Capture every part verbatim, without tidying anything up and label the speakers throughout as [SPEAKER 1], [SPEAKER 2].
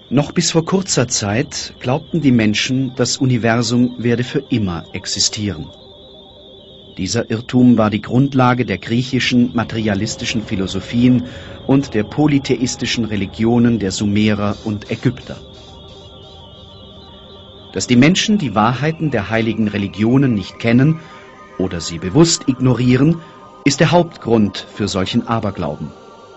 [SPEAKER 1] Noch bis vor kurzer Zeit glaubten die Menschen, das Universum werde für immer existieren. Dieser Irrtum war die Grundlage der griechischen materialistischen Philosophien und der polytheistischen Religionen der Sumerer und Ägypter. Dass die Menschen die Wahrheiten der heiligen Religionen nicht kennen oder sie bewusst ignorieren, ist der Hauptgrund für solchen Aberglauben.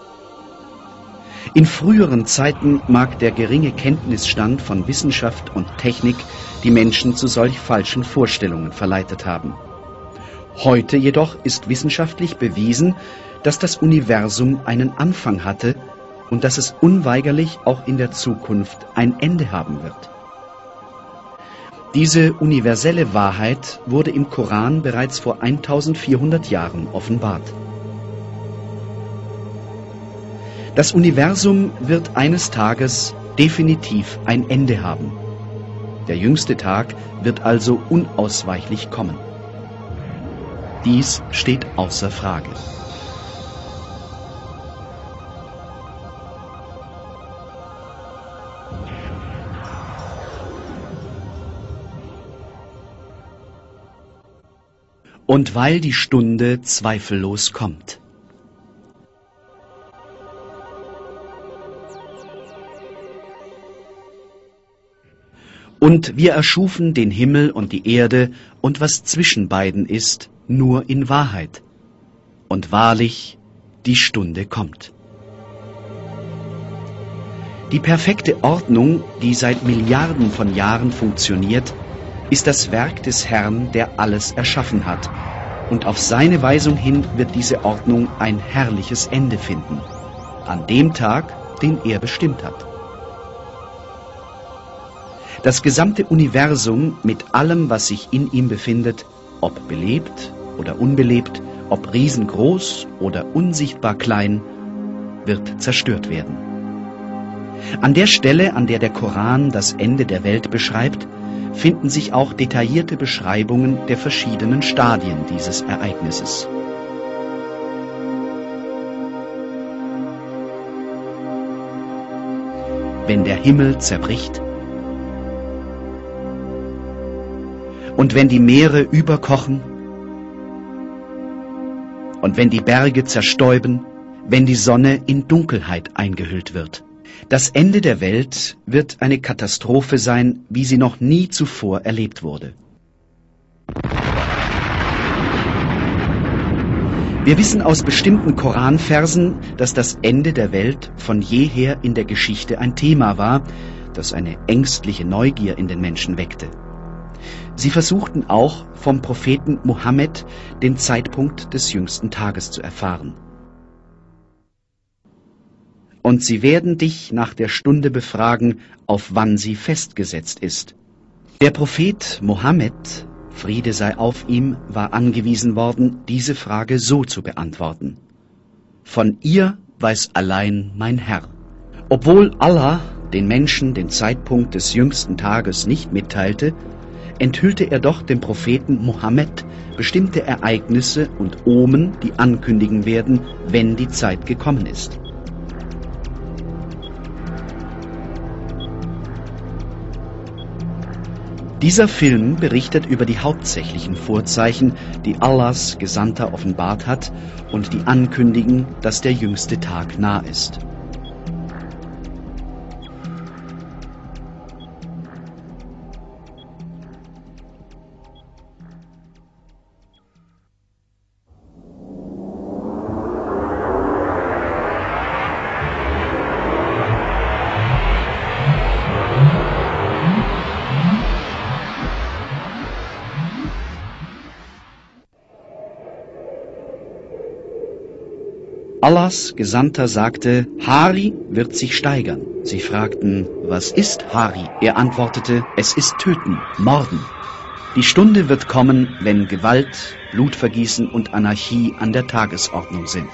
[SPEAKER 1] In früheren Zeiten mag der geringe Kenntnisstand von Wissenschaft und Technik die Menschen zu solch falschen Vorstellungen verleitet haben. Heute jedoch ist wissenschaftlich bewiesen, dass das Universum einen Anfang hatte und dass es unweigerlich auch in der Zukunft ein Ende haben wird. Diese universelle Wahrheit wurde im Koran bereits vor eintausendvierhundert Jahren offenbart. Das Universum wird eines Tages definitiv ein Ende haben. Der jüngste Tag wird also unausweichlich kommen. Dies steht außer Frage. Und weil die Stunde zweifellos kommt. Und wir erschufen den Himmel und die Erde und was zwischen beiden ist, nur in Wahrheit. Und wahrlich, die Stunde kommt. Die perfekte Ordnung, die seit Milliarden von Jahren funktioniert, ist das Werk des Herrn, der alles erschaffen hat. Und auf seine Weisung hin wird diese Ordnung ein herrliches Ende finden. An dem Tag, den er bestimmt hat. Das gesamte Universum mit allem, was sich in ihm befindet, ob belebt oder unbelebt, ob riesengroß oder unsichtbar klein, wird zerstört werden. An der Stelle, an der der Koran das Ende der Welt beschreibt, finden sich auch detaillierte Beschreibungen der verschiedenen Stadien dieses Ereignisses. Wenn der Himmel zerbricht, und wenn die Meere überkochen, und wenn die Berge zerstäuben, wenn die Sonne in Dunkelheit eingehüllt wird. Das Ende der Welt wird eine Katastrophe sein, wie sie noch nie zuvor erlebt wurde. Wir wissen aus bestimmten Koranversen, dass das Ende der Welt von jeher in der Geschichte ein Thema war, das eine ängstliche Neugier in den Menschen weckte. Sie versuchten auch, vom Propheten Mohammed den Zeitpunkt des jüngsten Tages zu erfahren. Und sie werden dich nach der Stunde befragen, auf wann sie festgesetzt ist. Der Prophet Mohammed, Friede sei auf ihm, war angewiesen worden, diese Frage so zu beantworten: Von ihr weiß allein mein Herr. Obwohl Allah den Menschen den Zeitpunkt des jüngsten Tages nicht mitteilte, enthüllte er doch dem Propheten Mohammed bestimmte Ereignisse und Omen, die ankündigen werden, wenn die Zeit gekommen ist. Dieser Film berichtet über die hauptsächlichen Vorzeichen, die Allahs Gesandter offenbart hat und die ankündigen, dass der jüngste Tag nah ist. Allahs Gesandter sagte, Hari wird sich steigern. Sie fragten, was ist Hari? Er antwortete, es ist Töten, Morden. Die Stunde wird kommen, wenn Gewalt, Blutvergießen und Anarchie an der Tagesordnung sind.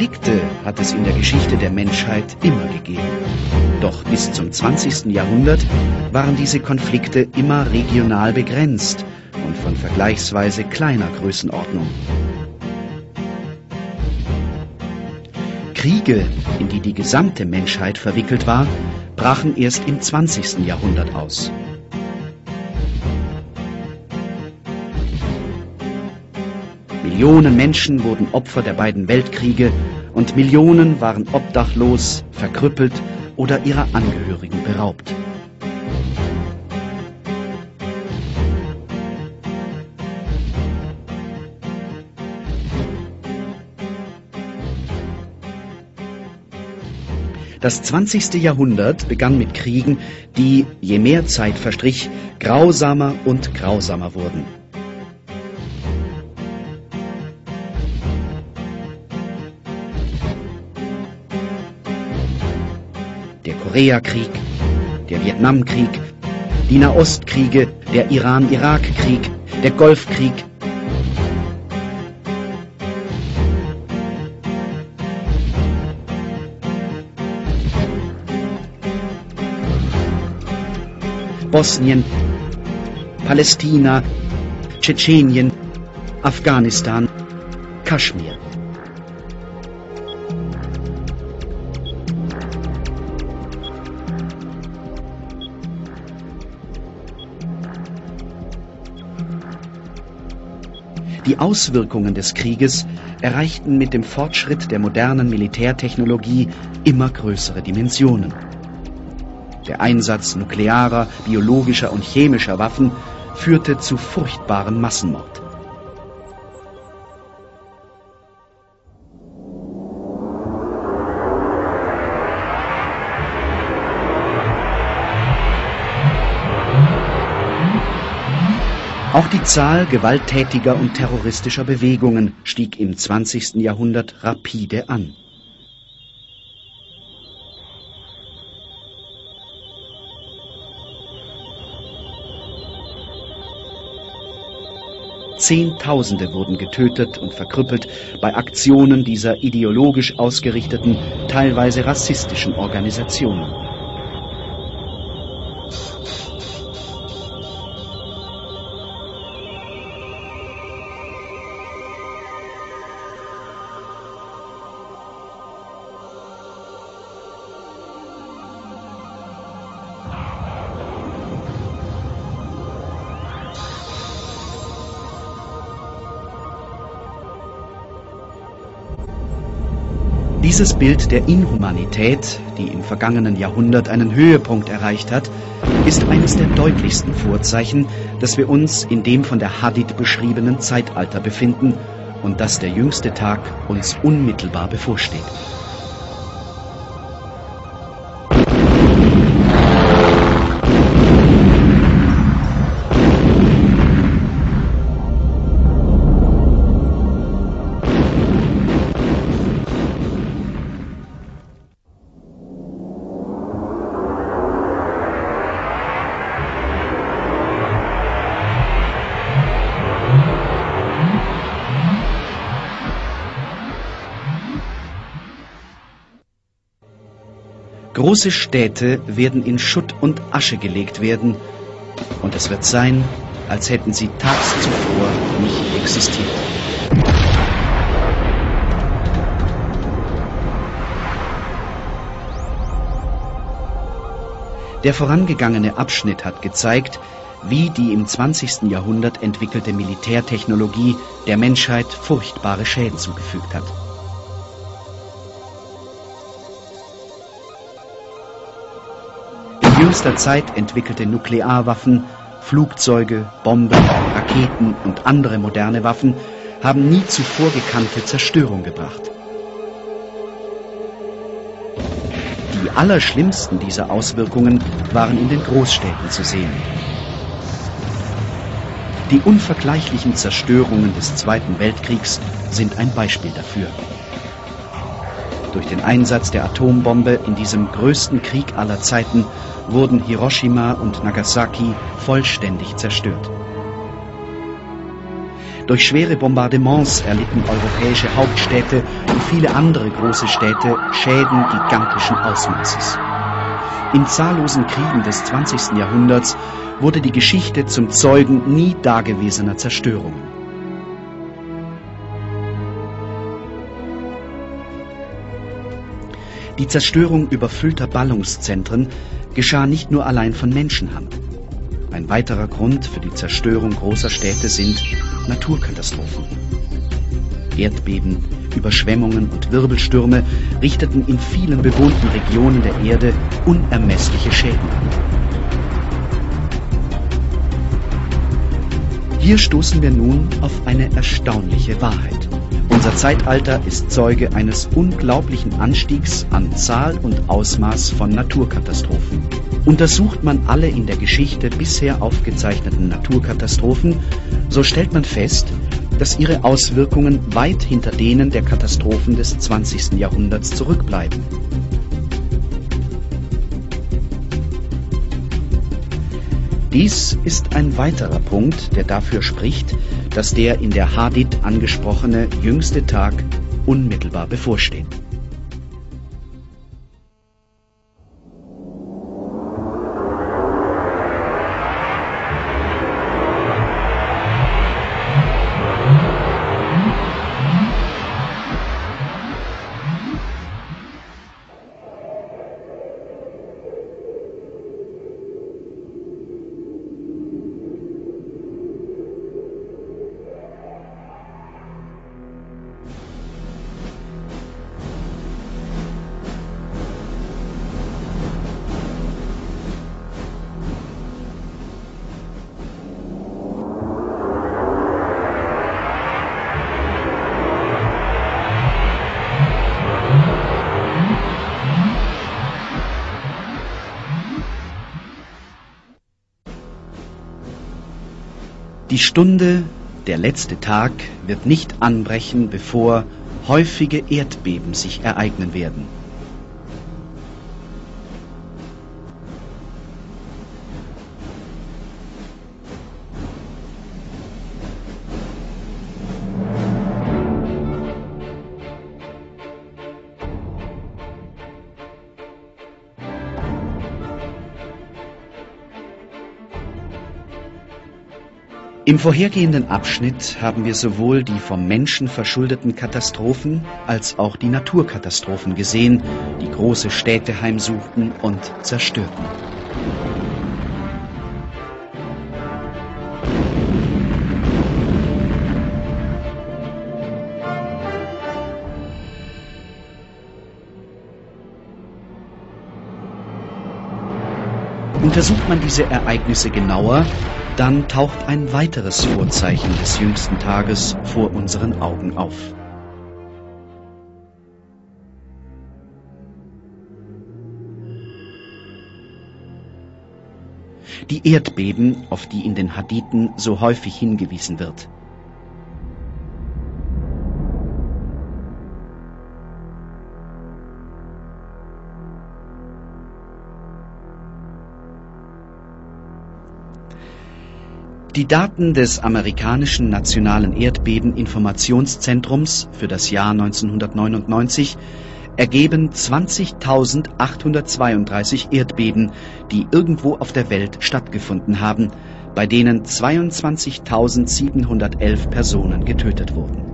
[SPEAKER 1] Konflikte hat es in der Geschichte der Menschheit immer gegeben. Doch bis zum zwanzigsten Jahrhundert waren diese Konflikte immer regional begrenzt und von vergleichsweise kleiner Größenordnung. Kriege, in die die gesamte Menschheit verwickelt war, brachen erst im zwanzigsten Jahrhundert aus. Millionen Menschen wurden Opfer der beiden Weltkriege und Millionen waren obdachlos, verkrüppelt oder ihrer Angehörigen beraubt. Das zwanzigste Jahrhundert begann mit Kriegen, die, je mehr Zeit verstrich, grausamer und grausamer wurden. Der Koreakrieg, der Vietnamkrieg, die Nahostkriege, der Iran-Irak-Krieg, der Golfkrieg, Bosnien, Palästina, Tschetschenien, Afghanistan, Kaschmir. Die Auswirkungen des Krieges erreichten mit dem Fortschritt der modernen Militärtechnologie immer größere Dimensionen. Der Einsatz nuklearer, biologischer und chemischer Waffen führte zu furchtbarem Massenmord. Auch die Zahl gewalttätiger und terroristischer Bewegungen stieg im zwanzigsten Jahrhundert rapide an. Zehntausende wurden getötet und verkrüppelt bei Aktionen dieser ideologisch ausgerichteten, teilweise rassistischen Organisationen. Dieses Bild der Inhumanität, die im vergangenen Jahrhundert einen Höhepunkt erreicht hat, ist eines der deutlichsten Vorzeichen, dass wir uns in dem von der Hadith beschriebenen Zeitalter befinden und dass der jüngste Tag uns unmittelbar bevorsteht. Große Städte werden in Schutt und Asche gelegt werden, und es wird sein, als hätten sie tags zuvor nicht existiert. Der vorangegangene Abschnitt hat gezeigt, wie die im zwanzigsten Jahrhundert entwickelte Militärtechnologie der Menschheit furchtbare Schäden zugefügt hat. In jüngster Zeit entwickelte Nuklearwaffen, Flugzeuge, Bomben, Raketen und andere moderne Waffen haben nie zuvor gekannte Zerstörung gebracht. Die allerschlimmsten dieser Auswirkungen waren in den Großstädten zu sehen. Die unvergleichlichen Zerstörungen des Zweiten Weltkriegs sind ein Beispiel dafür. Durch den Einsatz der Atombombe in diesem größten Krieg aller Zeiten wurden Hiroshima und Nagasaki vollständig zerstört. Durch schwere Bombardements erlitten europäische Hauptstädte und viele andere große Städte Schäden gigantischen Ausmaßes. In zahllosen Kriegen des zwanzigsten Jahrhunderts wurde die Geschichte zum Zeugen nie dagewesener Zerstörungen. Die Zerstörung überfüllter Ballungszentren geschah nicht nur allein von Menschenhand. Ein weiterer Grund für die Zerstörung großer Städte sind Naturkatastrophen. Erdbeben, Überschwemmungen und Wirbelstürme richteten in vielen bewohnten Regionen der Erde unermessliche Schäden an. Hier stoßen wir nun auf eine erstaunliche Wahrheit. Unser Zeitalter ist Zeuge eines unglaublichen Anstiegs an Zahl und Ausmaß von Naturkatastrophen. Untersucht man alle in der Geschichte bisher aufgezeichneten Naturkatastrophen, so stellt man fest, dass ihre Auswirkungen weit hinter denen der Katastrophen des zwanzigsten Jahrhunderts zurückbleiben. Dies ist ein weiterer Punkt, der dafür spricht, dass der in der Hadith angesprochene jüngste Tag unmittelbar bevorsteht. Die Stunde, der letzte Tag, wird nicht anbrechen, bevor häufige Erdbeben sich ereignen werden. Im vorhergehenden Abschnitt haben wir sowohl die vom Menschen verschuldeten Katastrophen als auch die Naturkatastrophen gesehen, die große Städte heimsuchten und zerstörten. Untersucht man diese Ereignisse genauer, dann taucht ein weiteres Vorzeichen des jüngsten Tages vor unseren Augen auf. Die Erdbeben, auf die in den Hadithen so häufig hingewiesen wird. Die Daten des amerikanischen Nationalen Erdbeben-Informationszentrums für das Jahr neunzehnhundertneunundneunzig ergeben zwanzigtausendachthundertzweiunddreißig Erdbeben, die irgendwo auf der Welt stattgefunden haben, bei denen zweiundzwanzigtausendsiebenhundertelf Personen getötet wurden.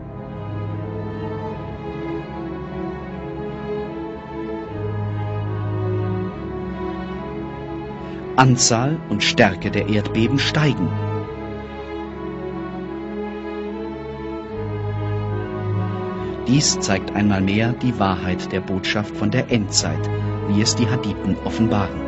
[SPEAKER 1] Anzahl und Stärke der Erdbeben steigen. Dies zeigt einmal mehr die Wahrheit der Botschaft von der Endzeit, wie es die Hadithen offenbaren.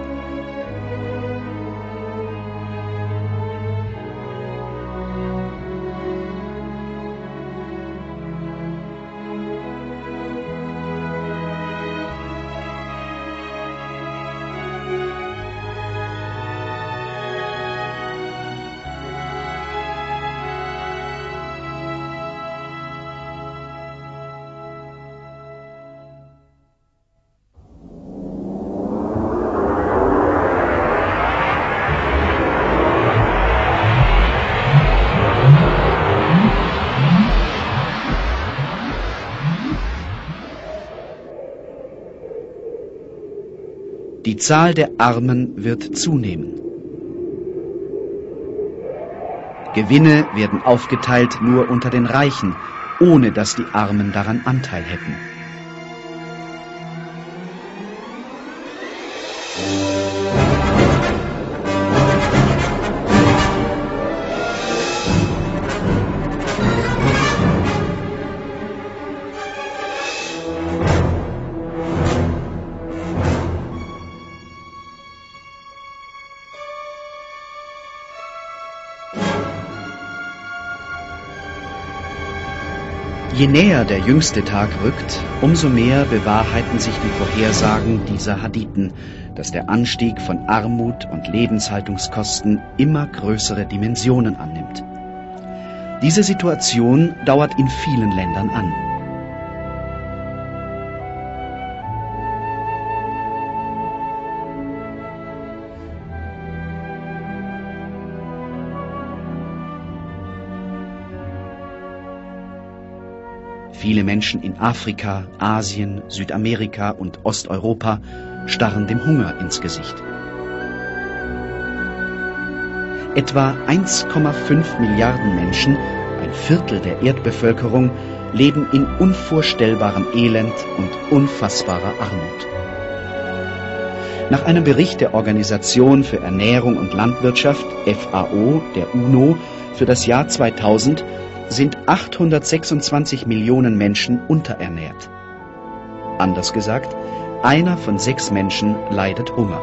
[SPEAKER 1] Die Zahl der Armen wird zunehmen. Gewinne werden aufgeteilt nur unter den Reichen, ohne dass die Armen daran Anteil hätten. Je näher der jüngste Tag rückt, umso mehr bewahrheiten sich die Vorhersagen dieser Hadithen, dass der Anstieg von Armut und Lebenshaltungskosten immer größere Dimensionen annimmt. Diese Situation dauert in vielen Ländern an. Viele Menschen in Afrika, Asien, Südamerika und Osteuropa starren dem Hunger ins Gesicht. Etwa eins Komma fünf Milliarden Menschen, ein Viertel der Erdbevölkerung, leben in unvorstellbarem Elend und unfassbarer Armut. Nach einem Bericht der Organisation für Ernährung und Landwirtschaft, F A O, der UNO, für das Jahr zweitausend sind achthundertsechsundzwanzig Millionen Menschen unterernährt. Anders gesagt, einer von sechs Menschen leidet Hunger.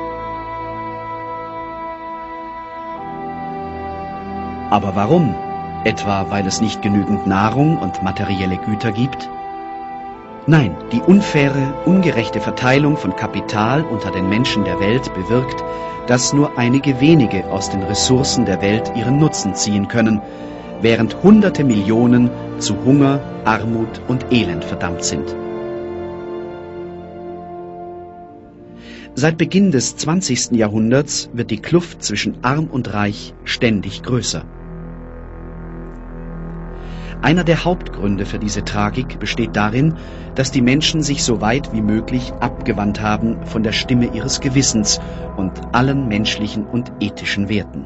[SPEAKER 1] Aber warum? Etwa weil es nicht genügend Nahrung und materielle Güter gibt? Nein, die unfaire, ungerechte Verteilung von Kapital unter den Menschen der Welt bewirkt, dass nur einige wenige aus den Ressourcen der Welt ihren Nutzen ziehen können, während Hunderte Millionen zu Hunger, Armut und Elend verdammt sind. Seit Beginn des zwanzigsten Jahrhunderts wird die Kluft zwischen Arm und Reich ständig größer. Einer der Hauptgründe für diese Tragik besteht darin, dass die Menschen sich so weit wie möglich abgewandt haben von der Stimme ihres Gewissens und allen menschlichen und ethischen Werten.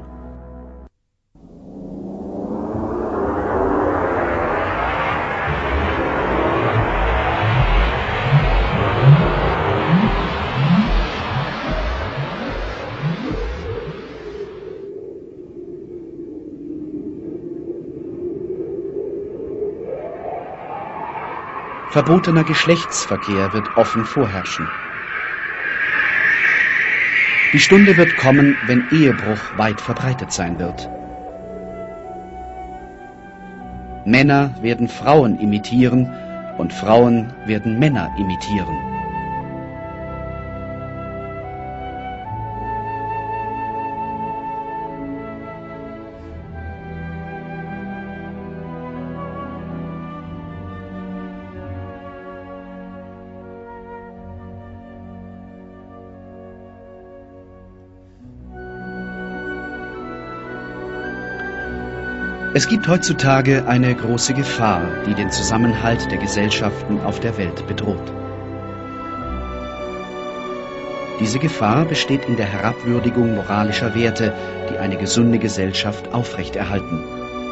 [SPEAKER 1] Verbotener Geschlechtsverkehr wird offen vorherrschen. Die Stunde wird kommen, wenn Ehebruch weit verbreitet sein wird. Männer werden Frauen imitieren und Frauen werden Männer imitieren. Es gibt heutzutage eine große Gefahr, die den Zusammenhalt der Gesellschaften auf der Welt bedroht. Diese Gefahr besteht in der Herabwürdigung moralischer Werte, die eine gesunde Gesellschaft aufrechterhalten.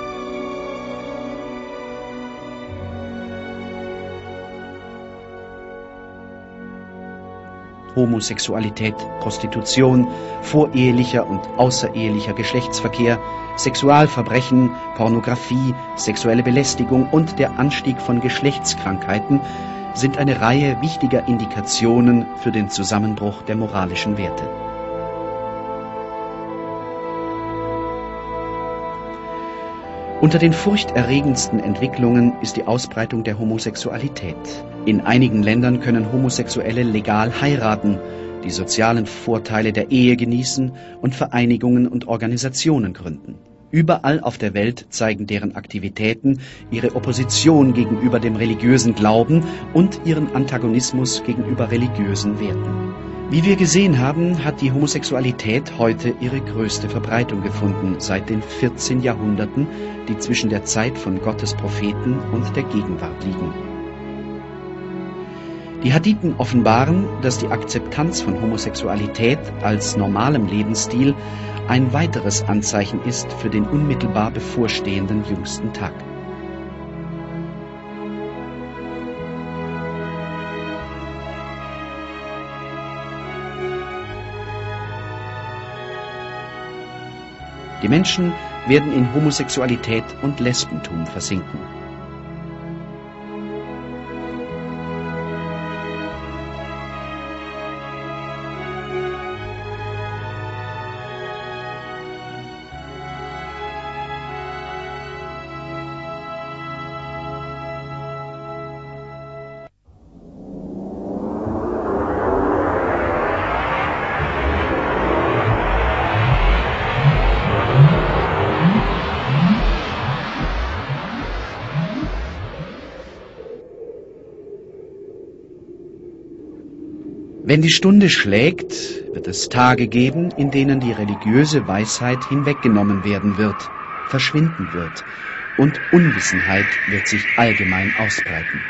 [SPEAKER 1] Homosexualität, Prostitution, vorehelicher und außerehelicher Geschlechtsverkehr, Sexualverbrechen, Pornografie, sexuelle Belästigung und der Anstieg von Geschlechtskrankheiten sind eine Reihe wichtiger Indikationen für den Zusammenbruch der moralischen Werte. Unter den furchterregendsten Entwicklungen ist die Ausbreitung der Homosexualität. In einigen Ländern können Homosexuelle legal heiraten, die sozialen Vorteile der Ehe genießen und Vereinigungen und Organisationen gründen. Überall auf der Welt zeigen deren Aktivitäten ihre Opposition gegenüber dem religiösen Glauben und ihren Antagonismus gegenüber religiösen Werten. Wie wir gesehen haben, hat die Homosexualität heute ihre größte Verbreitung gefunden seit den vierzehn Jahrhunderten, die zwischen der Zeit von Gottes Propheten und der Gegenwart liegen. Die Hadithen offenbaren, dass die Akzeptanz von Homosexualität als normalem Lebensstil ein weiteres Anzeichen ist für den unmittelbar bevorstehenden jüngsten Tag. Die Menschen werden in Homosexualität und Lesbentum versinken. Wenn die Stunde schlägt, wird es Tage geben, in denen die religiöse Weisheit hinweggenommen werden wird, verschwinden wird, und Unwissenheit wird sich allgemein ausbreiten.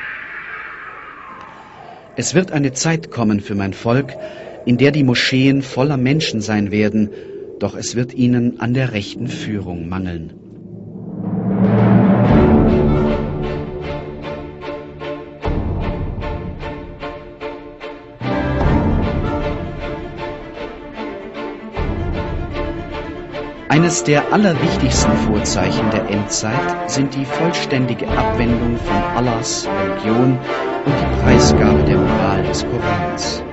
[SPEAKER 1] Es wird eine Zeit kommen für mein Volk, in der die Moscheen voller Menschen sein werden, doch es wird ihnen an der rechten Führung mangeln. Eines der allerwichtigsten Vorzeichen der Endzeit sind die vollständige Abwendung von Allahs Religion und die Preisgabe der Moral des Korans.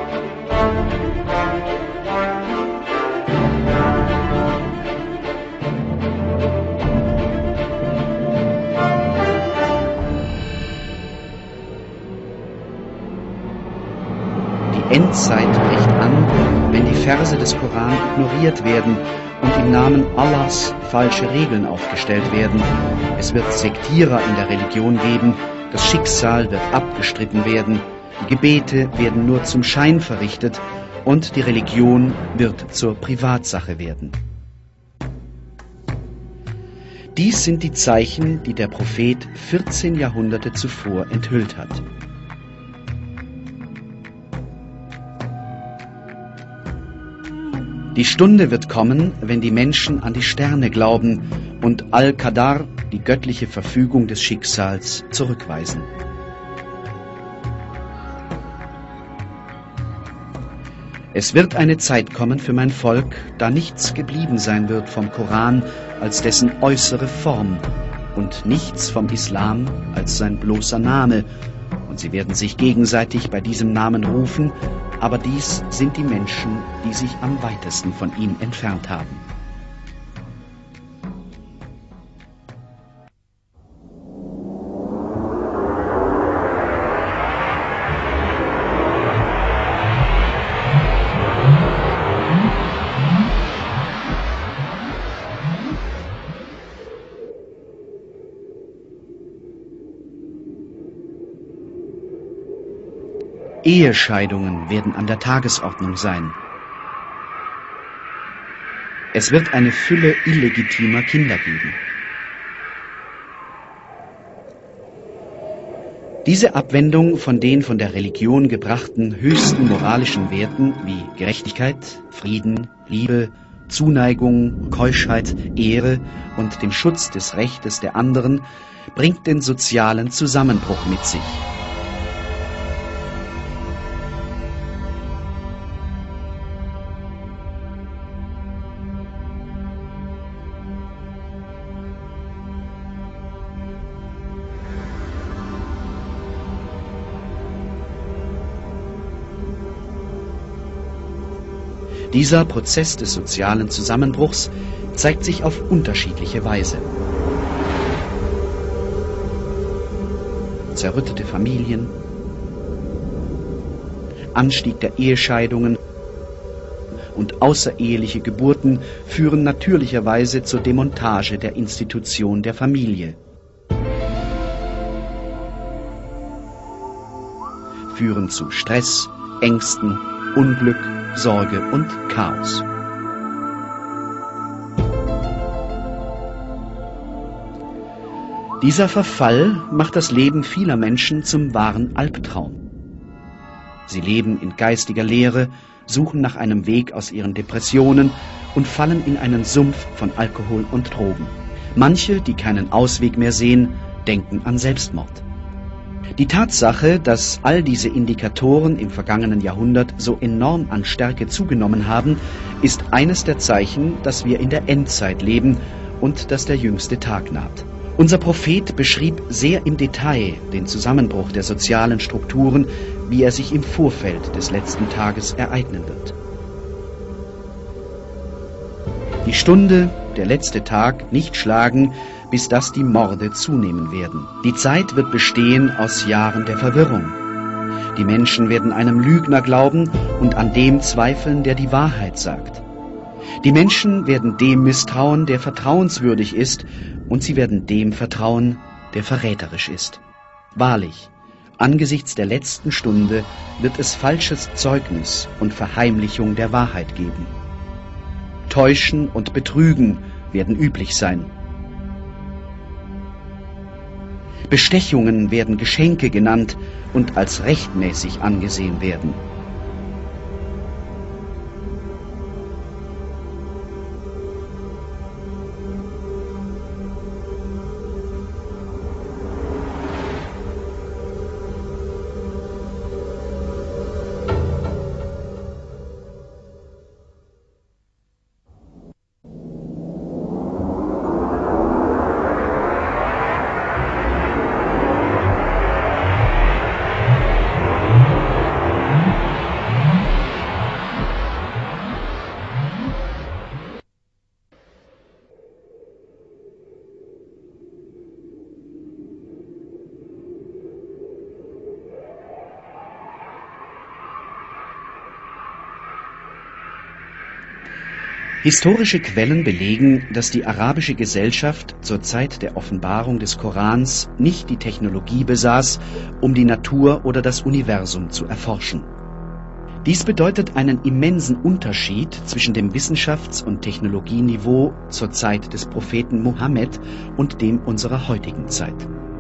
[SPEAKER 1] Die Endzeit bricht an, wenn die Verse des Koran ignoriert werden und im Namen Allahs falsche Regeln aufgestellt werden. Es wird Sektierer in der Religion geben, das Schicksal wird abgestritten werden, die Gebete werden nur zum Schein verrichtet und die Religion wird zur Privatsache werden. Dies sind die Zeichen, die der Prophet vierzehn Jahrhunderte zuvor enthüllt hat. Die Stunde wird kommen, wenn die Menschen an die Sterne glauben und Al-Qadar, die göttliche Verfügung des Schicksals, zurückweisen. Es wird eine Zeit kommen für mein Volk, da nichts geblieben sein wird vom Koran als dessen äußere Form und nichts vom Islam als sein bloßer Name, und sie werden sich gegenseitig bei diesem Namen rufen, aber dies sind die Menschen, die sich am weitesten von ihm entfernt haben. Ehescheidungen werden an der Tagesordnung sein. Es wird eine Fülle illegitimer Kinder geben. Diese Abwendung von den von der Religion gebrachten höchsten moralischen Werten wie Gerechtigkeit, Frieden, Liebe, Zuneigung, Keuschheit, Ehre und dem Schutz des Rechtes der anderen bringt den sozialen Zusammenbruch mit sich. Dieser Prozess des sozialen Zusammenbruchs zeigt sich auf unterschiedliche Weise. Zerrüttete Familien, Anstieg der Ehescheidungen und außereheliche Geburten führen natürlicherweise zur Demontage der Institution der Familie, führen zu Stress, Ängsten, Unglück, Sorge und Chaos. Dieser Verfall macht das Leben vieler Menschen zum wahren Albtraum. Sie leben in geistiger Leere, suchen nach einem Weg aus ihren Depressionen und fallen in einen Sumpf von Alkohol und Drogen. Manche, die keinen Ausweg mehr sehen, denken an Selbstmord. Die Tatsache, dass all diese Indikatoren im vergangenen Jahrhundert so enorm an Stärke zugenommen haben, ist eines der Zeichen, dass wir in der Endzeit leben und dass der jüngste Tag naht. Unser Prophet beschrieb sehr im Detail den Zusammenbruch der sozialen Strukturen, wie er sich im Vorfeld des letzten Tages ereignen wird. Die Stunde, der letzte Tag, nicht schlagen, bis dass die Morde zunehmen werden. Die Zeit wird bestehen aus Jahren der Verwirrung. Die Menschen werden einem Lügner glauben und an dem zweifeln, der die Wahrheit sagt. Die Menschen werden dem misstrauen, der vertrauenswürdig ist, und sie werden dem vertrauen, der verräterisch ist. Wahrlich, angesichts der letzten Stunde wird es falsches Zeugnis und Verheimlichung der Wahrheit geben. Täuschen und Betrügen werden üblich sein. Bestechungen werden Geschenke genannt und als rechtmäßig angesehen werden. Historische Quellen belegen, dass die arabische Gesellschaft zur Zeit der Offenbarung des Korans nicht die Technologie besaß, um die Natur oder das Universum zu erforschen. Dies bedeutet einen immensen Unterschied zwischen dem Wissenschafts- und Technologieniveau zur Zeit des Propheten Mohammed und dem unserer heutigen Zeit.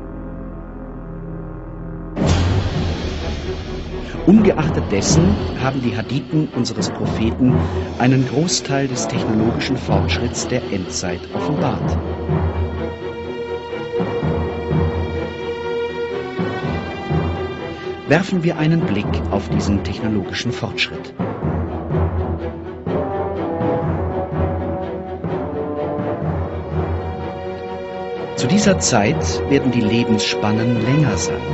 [SPEAKER 1] Ungeachtet dessen haben die Hadithen unseres Propheten einen Großteil des technologischen Fortschritts der Endzeit offenbart. Werfen wir einen Blick auf diesen technologischen Fortschritt. Zu dieser Zeit werden die Lebensspannen länger sein.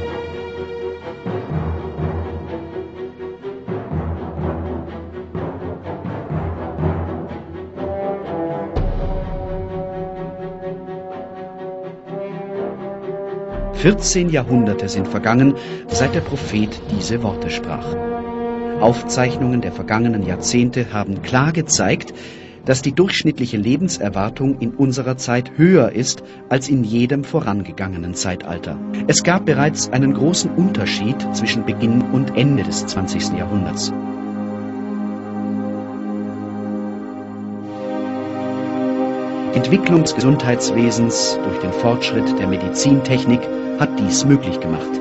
[SPEAKER 1] vierzehn Jahrhunderte sind vergangen, seit der Prophet diese Worte sprach. Aufzeichnungen der vergangenen Jahrzehnte haben klar gezeigt, dass die durchschnittliche Lebenserwartung in unserer Zeit höher ist als in jedem vorangegangenen Zeitalter. Es gab bereits einen großen Unterschied zwischen Beginn und Ende des zwanzigsten Jahrhunderts. Entwicklung des Gesundheitswesens durch den Fortschritt der Medizintechnik hat dies möglich gemacht.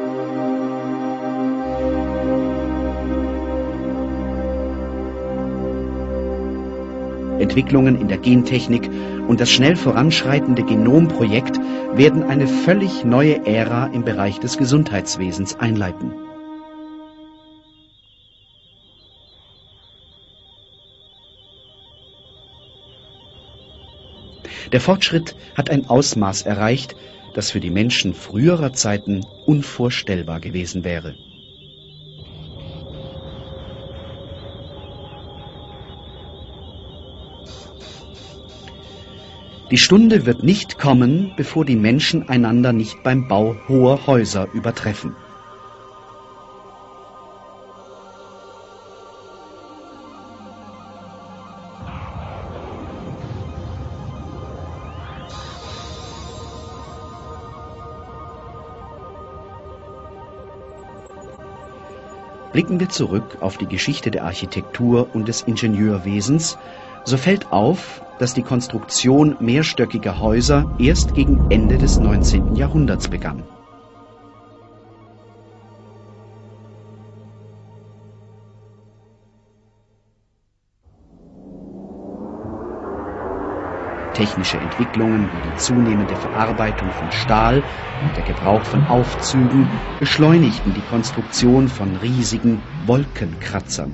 [SPEAKER 1] Entwicklungen in der Gentechnik und das schnell voranschreitende Genomprojekt werden eine völlig neue Ära im Bereich des Gesundheitswesens einleiten. Der Fortschritt hat ein Ausmaß erreicht, das für die Menschen früherer Zeiten unvorstellbar gewesen wäre. Die Stunde wird nicht kommen, bevor die Menschen einander nicht beim Bau hoher Häuser übertreffen. Blicken wir zurück auf die Geschichte der Architektur und des Ingenieurwesens, so fällt auf, dass die Konstruktion mehrstöckiger Häuser erst gegen Ende des neunzehnten Jahrhunderts begann. Technische Entwicklungen wie die zunehmende Verarbeitung von Stahl und der Gebrauch von Aufzügen beschleunigten die Konstruktion von riesigen Wolkenkratzern.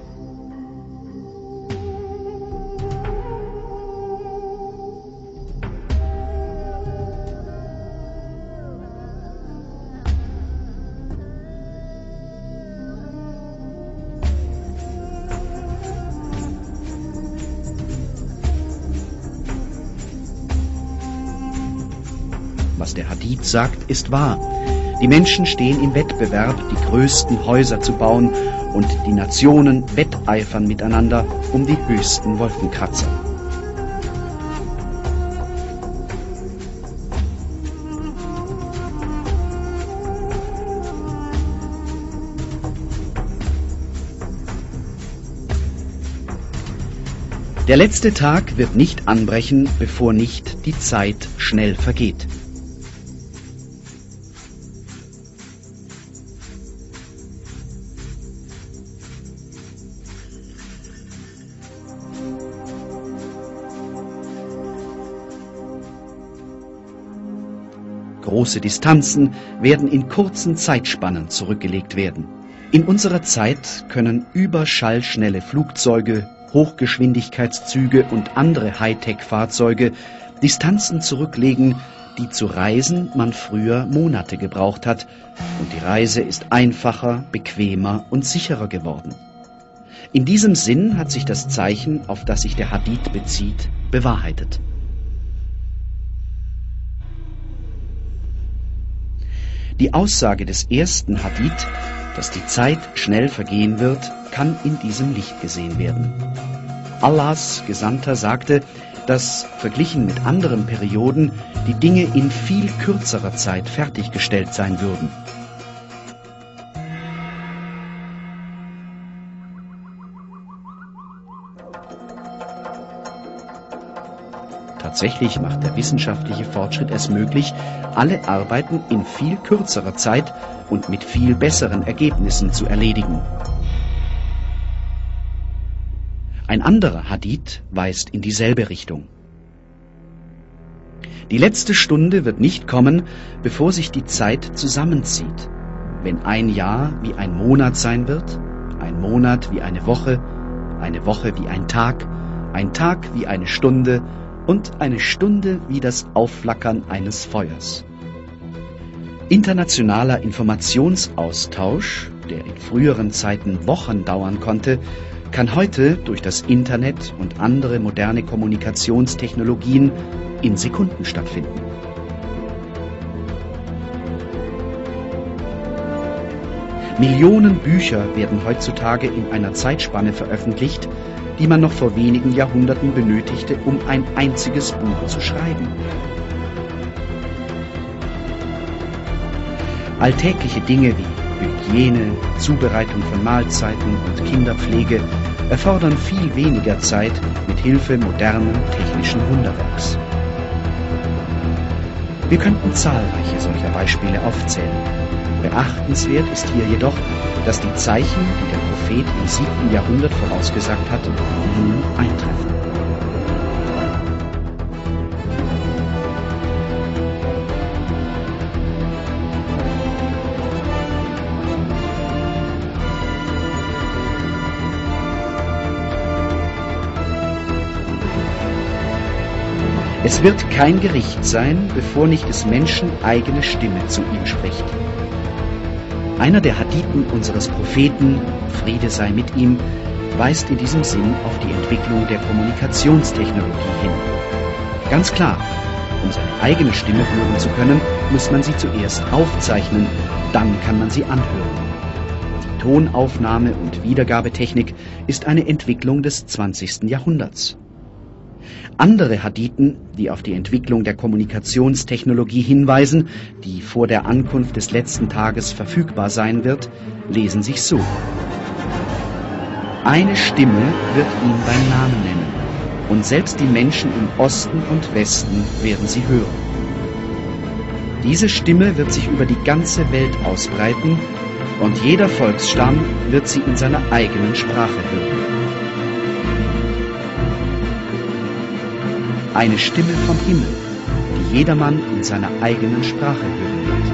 [SPEAKER 1] Was der Hadith sagt, ist wahr. Die Menschen stehen im Wettbewerb, die größten Häuser zu bauen, und die Nationen wetteifern miteinander um die höchsten Wolkenkratzer. Der letzte Tag wird nicht anbrechen, bevor nicht die Zeit schnell vergeht. Große Distanzen werden in kurzen Zeitspannen zurückgelegt werden. In unserer Zeit können überschallschnelle Flugzeuge, Hochgeschwindigkeitszüge und andere Hightech-Fahrzeuge Distanzen zurücklegen, die zu reisen man früher Monate gebraucht hat, und die Reise ist einfacher, bequemer und sicherer geworden. In diesem Sinn hat sich das Zeichen, auf das sich der Hadith bezieht, bewahrheitet. Die Aussage des ersten Hadith, dass die Zeit schnell vergehen wird, kann in diesem Licht gesehen werden. Allahs Gesandter sagte, dass, verglichen mit anderen Perioden, die Dinge in viel kürzerer Zeit fertiggestellt sein würden. Tatsächlich macht der wissenschaftliche Fortschritt es möglich, alle Arbeiten in viel kürzerer Zeit und mit viel besseren Ergebnissen zu erledigen. Ein anderer Hadith weist in dieselbe Richtung. Die letzte Stunde wird nicht kommen, bevor sich die Zeit zusammenzieht. Wenn ein Jahr wie ein Monat sein wird, ein Monat wie eine Woche, eine Woche wie ein Tag, ein Tag wie eine Stunde und eine Stunde wie das Aufflackern eines Feuers. Internationaler Informationsaustausch, der in früheren Zeiten Wochen dauern konnte, kann heute durch das Internet und andere moderne Kommunikationstechnologien in Sekunden stattfinden. Millionen Bücher werden heutzutage in einer Zeitspanne veröffentlicht, die man noch vor wenigen Jahrhunderten benötigte, um ein einziges Buch zu schreiben. Alltägliche Dinge wie Hygiene, Zubereitung von Mahlzeiten und Kinderpflege erfordern viel weniger Zeit mit Hilfe modernen technischen Wunderwerks. Wir könnten zahlreiche solcher Beispiele aufzählen. Beachtenswert ist hier jedoch, dass die Zeichen, die der Prophet im siebten Jahrhundert vorausgesagt hat, nun eintreffen. Es wird kein Gericht sein, bevor nicht des Menschen eigene Stimme zu ihm spricht. Einer der Hadithen unseres Propheten, Friede sei mit ihm, weist in diesem Sinn auf die Entwicklung der Kommunikationstechnologie hin. Ganz klar, um seine eigene Stimme hören zu können, muss man sie zuerst aufzeichnen, dann kann man sie anhören. Die Tonaufnahme und Wiedergabetechnik ist eine Entwicklung des zwanzigsten Jahrhunderts. Andere Hadithen, die auf die Entwicklung der Kommunikationstechnologie hinweisen, die vor der Ankunft des letzten Tages verfügbar sein wird, lesen sich so: Eine Stimme wird ihn beim Namen nennen, und selbst die Menschen im Osten und Westen werden sie hören. Diese Stimme wird sich über die ganze Welt ausbreiten, und jeder Volksstamm wird sie in seiner eigenen Sprache hören. Eine Stimme vom Himmel, die jedermann in seiner eigenen Sprache hören wird.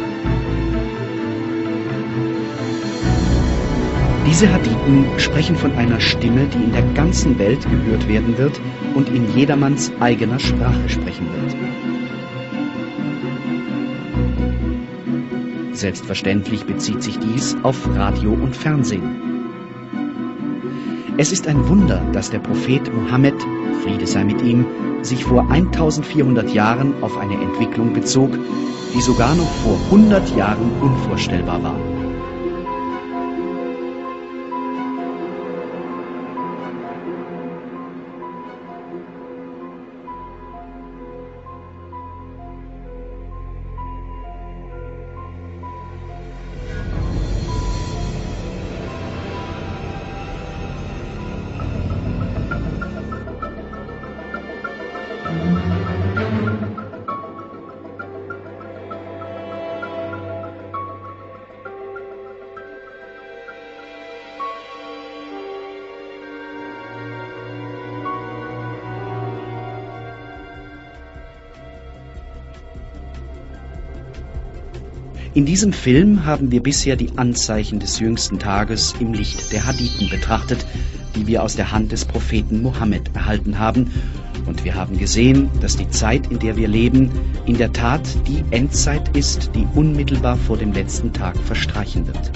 [SPEAKER 1] Diese Hadithen sprechen von einer Stimme, die in der ganzen Welt gehört werden wird und in jedermanns eigener Sprache sprechen wird. Selbstverständlich bezieht sich dies auf Radio und Fernsehen. Es ist ein Wunder, dass der Prophet Mohammed, Friede sei mit ihm, sich vor eintausendvierhundert Jahren auf eine Entwicklung bezog, die sogar noch vor hundert Jahren unvorstellbar war. In diesem Film haben wir bisher die Anzeichen des jüngsten Tages im Licht der Hadithen betrachtet, die wir aus der Hand des Propheten Mohammed erhalten haben. Und wir haben gesehen, dass die Zeit, in der wir leben, in der Tat die Endzeit ist, die unmittelbar vor dem letzten Tag verstreichen wird.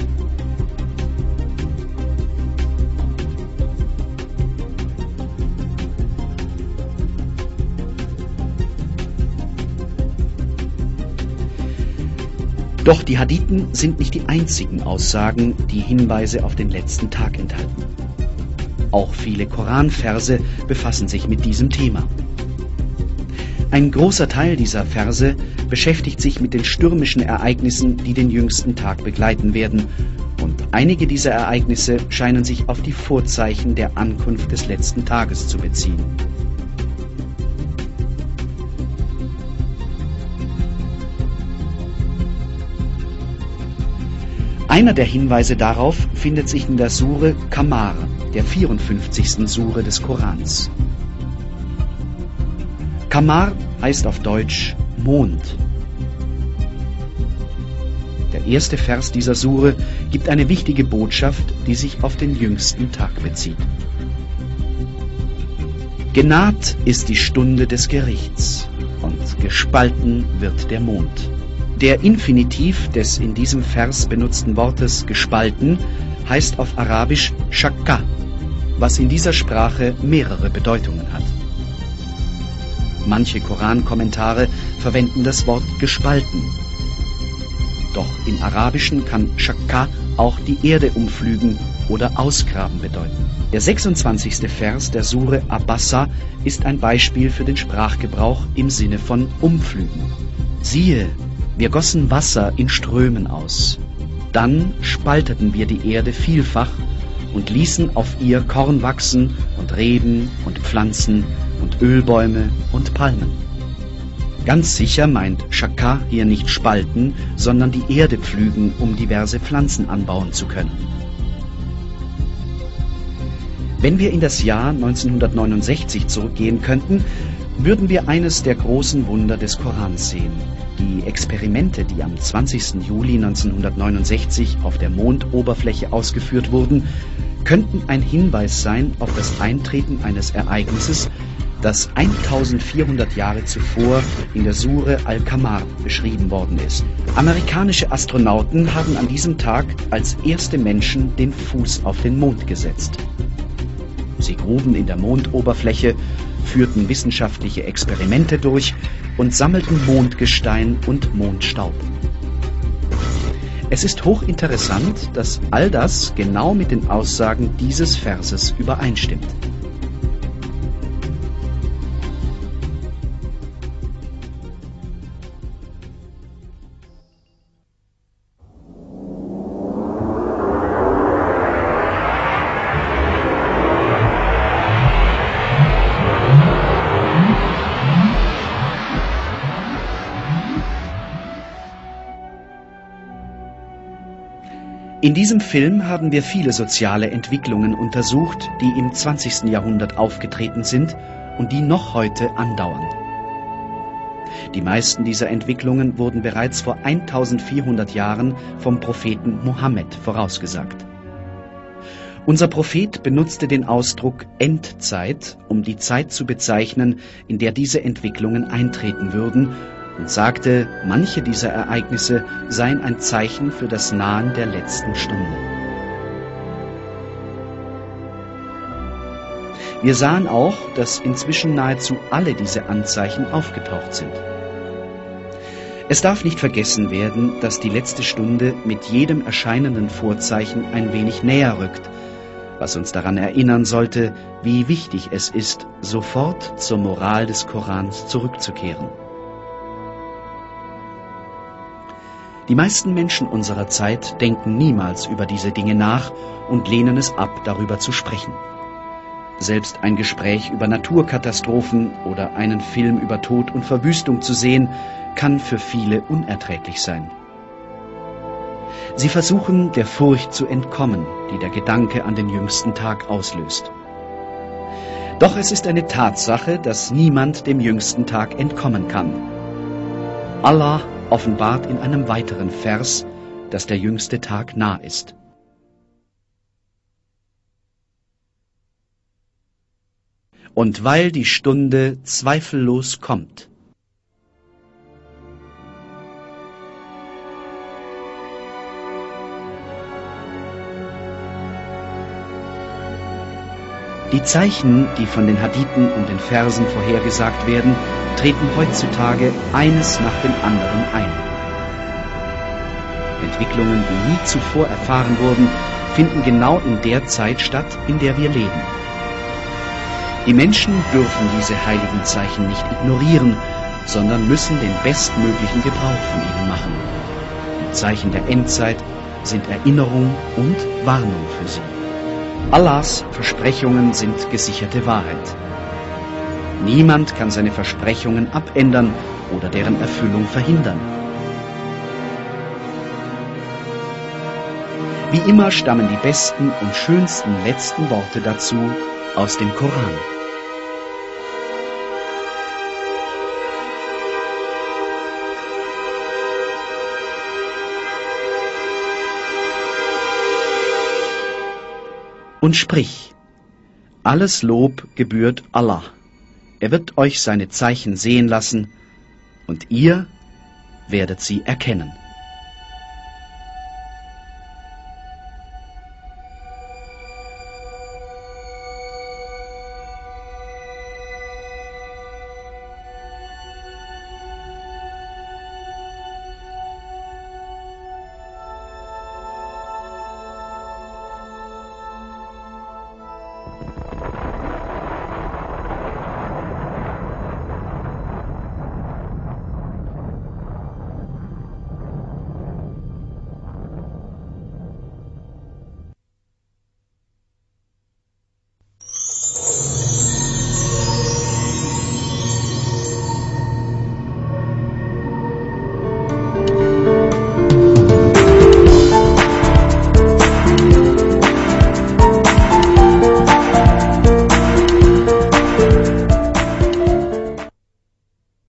[SPEAKER 1] Doch die Hadithen sind nicht die einzigen Aussagen, die Hinweise auf den letzten Tag enthalten. Auch viele Koranverse befassen sich mit diesem Thema. Ein großer Teil dieser Verse beschäftigt sich mit den stürmischen Ereignissen, die den jüngsten Tag begleiten werden. Und einige dieser Ereignisse scheinen sich auf die Vorzeichen der Ankunft des letzten Tages zu beziehen. Einer der Hinweise darauf findet sich in der Sure Qamar, der vierundfünfzigsten Sure des Korans. Qamar heißt auf Deutsch Mond. Der erste Vers dieser Sure gibt eine wichtige Botschaft, die sich auf den jüngsten Tag bezieht. Genaht ist die Stunde des Gerichts und gespalten wird der Mond. Der Infinitiv des in diesem Vers benutzten Wortes gespalten heißt auf Arabisch Shakka, was in dieser Sprache mehrere Bedeutungen hat. Manche Korankommentare verwenden das Wort gespalten. Doch im Arabischen kann Shakka auch die Erde umflügen oder ausgraben bedeuten. Der sechsundzwanzigste Vers der Sure Abasa ist ein Beispiel für den Sprachgebrauch im Sinne von umflügen. Siehe, wir gossen Wasser in Strömen aus. Dann spalteten wir die Erde vielfach und ließen auf ihr Korn wachsen und Reben und Pflanzen und Ölbäume und Palmen. Ganz sicher meint Shakka hier nicht spalten, sondern die Erde pflügen, um diverse Pflanzen anbauen zu können. Wenn wir in das Jahr neunzehnhundertneunundsechzig zurückgehen könnten, würden wir eines der großen Wunder des Korans sehen. Die Experimente, die am zwanzigsten Juli neunzehnhundertneunundsechzig auf der Mondoberfläche ausgeführt wurden, könnten ein Hinweis sein auf das Eintreten eines Ereignisses, das eintausendvierhundert Jahre zuvor in der Sure Al-Qamar beschrieben worden ist. Amerikanische Astronauten haben an diesem Tag als erste Menschen den Fuß auf den Mond gesetzt. Sie gruben in der Mondoberfläche, führten wissenschaftliche Experimente durch und sammelten Mondgestein und Mondstaub. Es ist hochinteressant, dass all das genau mit den Aussagen dieses Verses übereinstimmt. In diesem Film haben wir viele soziale Entwicklungen untersucht, die im zwanzigsten Jahrhundert aufgetreten sind und die noch heute andauern. Die meisten dieser Entwicklungen wurden bereits vor eintausendvierhundert Jahren vom Propheten Mohammed vorausgesagt. Unser Prophet benutzte den Ausdruck Endzeit, um die Zeit zu bezeichnen, in der diese Entwicklungen eintreten würden, und sagte, manche dieser Ereignisse seien ein Zeichen für das Nahen der letzten Stunde. Wir sahen auch, dass inzwischen nahezu alle diese Anzeichen aufgetaucht sind. Es darf nicht vergessen werden, dass die letzte Stunde mit jedem erscheinenden Vorzeichen ein wenig näher rückt, was uns daran erinnern sollte, wie wichtig es ist, sofort zur Moral des Korans zurückzukehren. Die meisten Menschen unserer Zeit denken niemals über diese Dinge nach und lehnen es ab, darüber zu sprechen. Selbst ein Gespräch über Naturkatastrophen oder einen Film über Tod und Verwüstung zu sehen, kann für viele unerträglich sein. Sie versuchen, der Furcht zu entkommen, die der Gedanke an den jüngsten Tag auslöst. Doch es ist eine Tatsache, dass niemand dem jüngsten Tag entkommen kann. Allah offenbart in einem weiteren Vers, dass der jüngste Tag nah ist. Und weil die Stunde zweifellos kommt. Die Zeichen, die von den Hadithen und den Versen vorhergesagt werden, treten heutzutage eines nach dem anderen ein. Entwicklungen, die nie zuvor erfahren wurden, finden genau in der Zeit statt, in der wir leben. Die Menschen dürfen diese heiligen Zeichen nicht ignorieren, sondern müssen den bestmöglichen Gebrauch von ihnen machen. Die Zeichen der Endzeit sind Erinnerung und Warnung für sie. Allahs Versprechungen sind gesicherte Wahrheit. Niemand kann seine Versprechungen abändern oder deren Erfüllung verhindern. Wie immer stammen die besten und schönsten letzten Worte dazu aus dem Koran. Und sprich, alles Lob gebührt Allah. Er wird euch seine Zeichen sehen lassen, und ihr werdet sie erkennen.